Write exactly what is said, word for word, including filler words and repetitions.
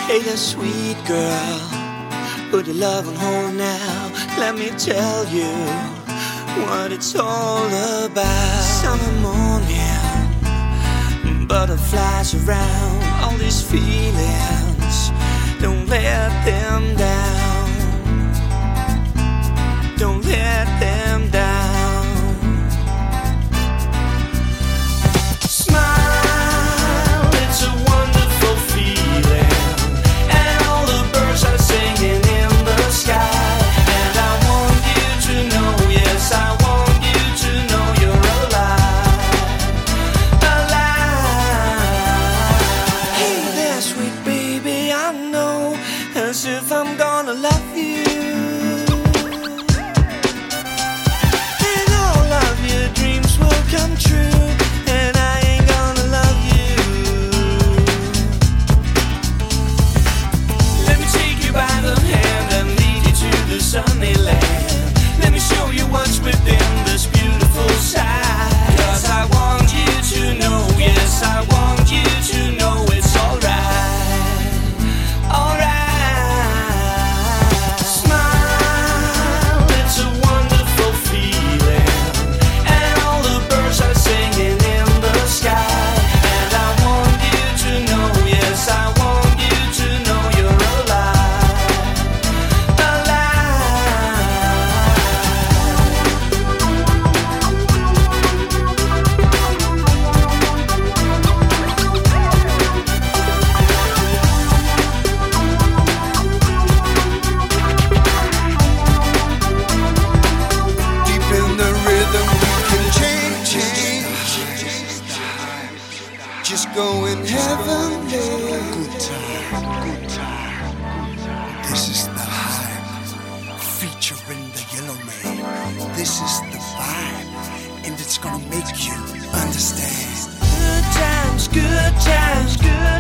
Hey there, sweet girl, put your love on hold now. Let me tell you what it's all about. Summer morning, butterflies around. All these feelings, don't let them down. Don't let them down. As if I'm gonna love you, and all of your dreams will come true, and I ain't gonna love you. Let me take you by the hand and lead you to the sunny land. Let me show you what's within this beautiful side. 'Cause I want you to know, yes, I want you to know it's alright, alright. Just going heavenly. Good time, good time. This is the hype, featuring the Yellow Man. This is the vibe, and it's gonna make you understand. Good times, good times, good